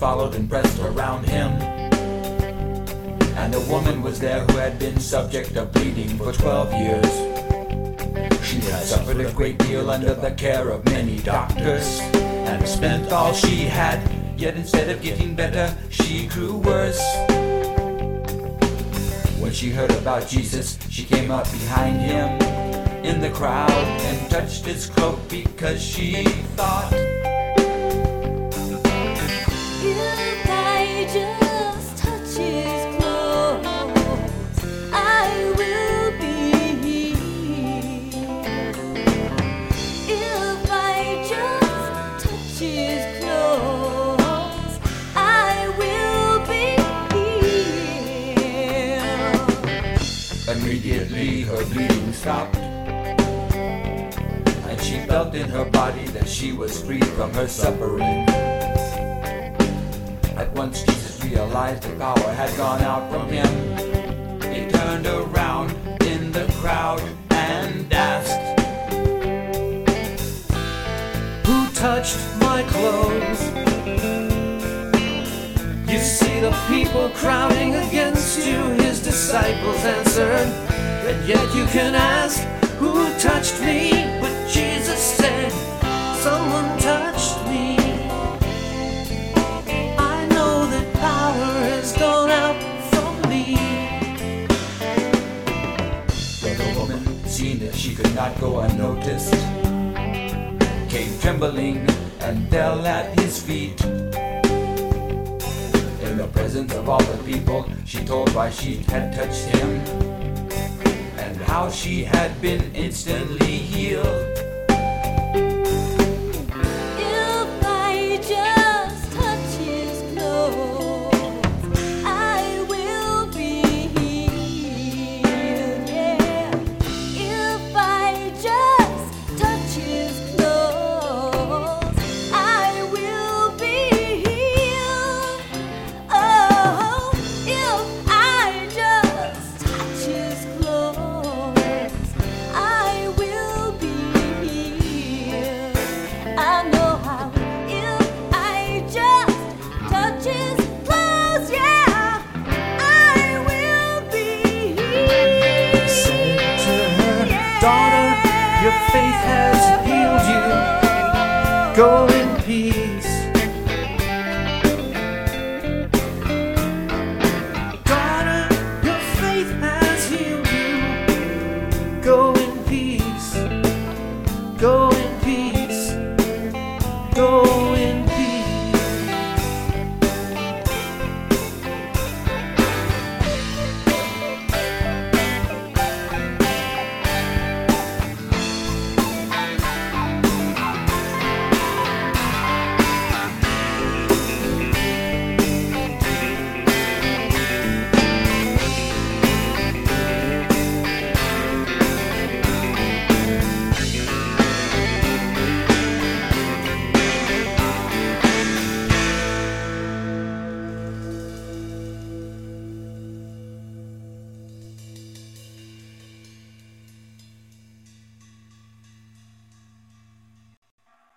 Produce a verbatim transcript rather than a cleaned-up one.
followed and pressed around him. And a woman was there who had been subject of bleeding for twelve years. She had suffered a great deal under the care of many doctors, and spent all she had, yet instead of getting better, she grew worse. When she heard about Jesus, she came up behind him in the crowd and touched his cloak because she thought, if I just touch his clothes, I will be healed. If I just touch his clothes, I will be healed. Immediately her bleeding stopped, and she felt in her body that she was free from her suffering. At once Jesus realized the power had gone out from him. He turned around in the crowd and asked, who touched my clothes? You see the people crowding against you, his disciples answered, and yet you can ask, who touched me? But Jesus said, someone touched me. I know that power has gone out from me. but the woman, seeing that she could not go unnoticed, came trembling and fell at his feet. In the presence of all the people, she told why she had touched him, and how she had been instantly healed. If I just touch his clothes, I will be healed. Yeah. If I just touch his clothes, I will be healed. Oh, if I just touch his clothes, I will be healed. I know how. If I just touch his clothes, yeah, I will be healed. Said to her, daughter, your faith has healed you. Go in peace. Daughter, your faith has healed you. Go in peace.